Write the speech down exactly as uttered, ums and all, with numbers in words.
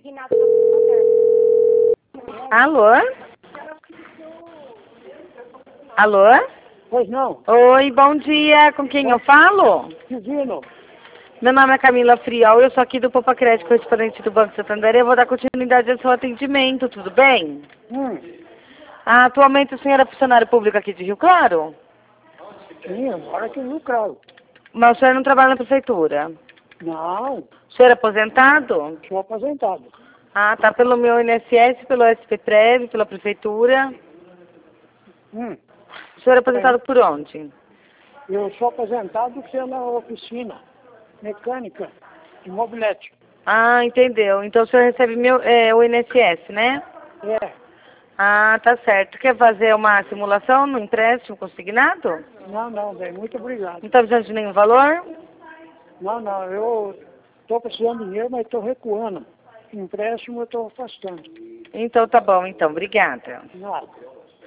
consignado para o Alô? Alô? Pois não. Oi, bom dia. Com quem eu falo? Divino. Meu nome é Camila Friol, eu sou aqui do Popa Crédito, correspondente do Banco Santander, e eu vou dar continuidade ao seu atendimento, tudo bem? Hum. Ah, atualmente o senhor é funcionário público aqui de Rio Claro? Sim, agora que eu claro. Mas o senhor não trabalha na prefeitura? Não, O senhor é aposentado? sou aposentado. Ah, tá pelo meu I N S S, pelo S P Prev, pela prefeitura. Hum. O senhor é aposentado por onde? Eu sou aposentado pela oficina mecânica de mobilete. Ah, entendeu. Então o senhor recebe meu, é, o I N S S, né? É. Ah, tá certo. Quer fazer uma simulação no empréstimo consignado? Não, não, bem, muito obrigado. Não está precisando de nenhum valor? Não, não, eu estou precisando de dinheiro, mas estou recuando. Empréstimo eu estou afastando. Então tá bom, então. Obrigada. Nada.